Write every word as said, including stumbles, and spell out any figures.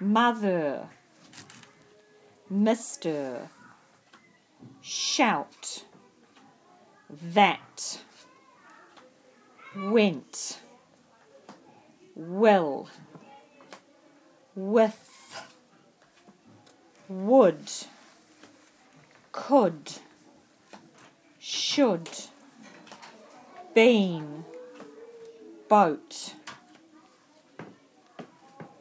mother, mister, shout, that, went, will, with, would, could, should, been, boat,